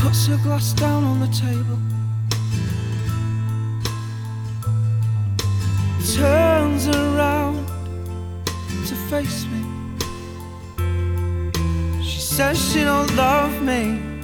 puts her glass down on the table, turns around to face me. She says she don't love me,